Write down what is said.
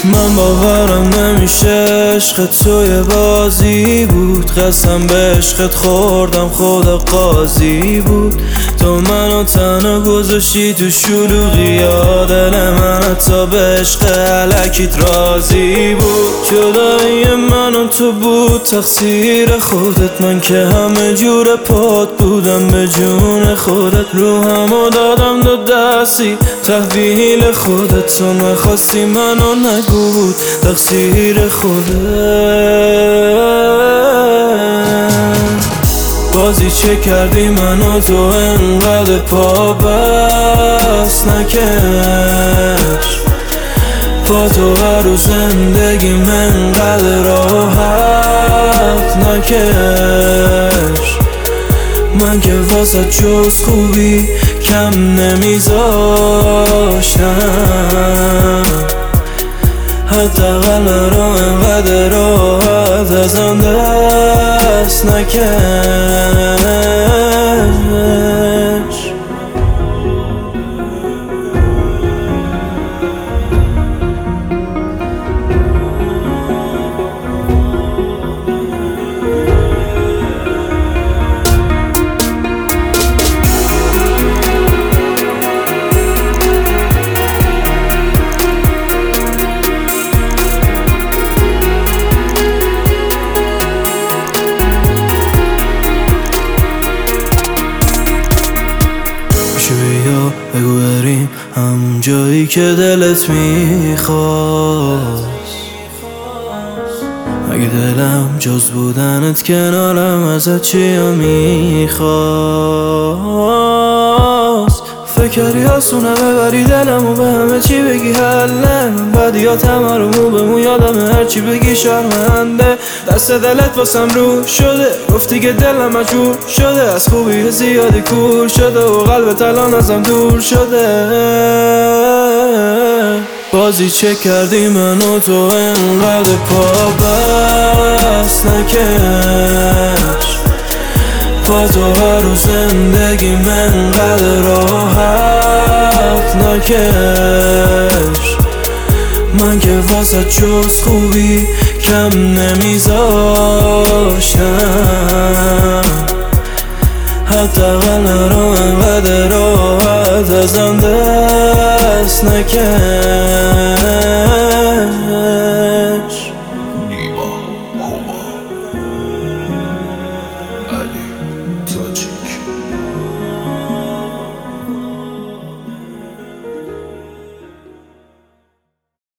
من باورم نمیشه عشق توی بازی بود، قسم به عشقت خوردم خدا قاضی بود. تو منو تنها گذاشتی تو شلوغی ها، دل من حتی به عشق الکیت راضی بود. جدایی من و تو بود تقصیر خودت، من که همه جور پات بودم به جون خودت. روحمو دادم دو دستی تحویل خودت، تو نخواستی منو نگو بود تقصیر خودت. بازی چه کردی منو تو انقدر پا بس نکش، با تو هر روز زندگی من انقدر راحت نکش. من که واسه جز خوبی کم نمیذاشتم، حداقل مرا انقدر راحت ازم دست نکش. بیا بگو بریم همون جایی که دلت میخواست. اگه دلم جز بودنت کنارم ازت چیا میخواست. فکری آسونه ببری دلمو به همه چی بگی حله، من بدیاتم رو مو به مو یادم هرچی بگی شرمنده. دست دلت واسم رو شده، گفتی که دلم مجبور شده، از خوبی زیادی کور شده و قلبت الان ازم دور شده. بازی چه کردی منو تو انقدر پا بس نکش، با تو هر روز زندگی من انقدر راحت نکش. من که واسه جز خوبی کم نمیذاشتم، حداقل مرا انقدر راحت ازم دست نکش.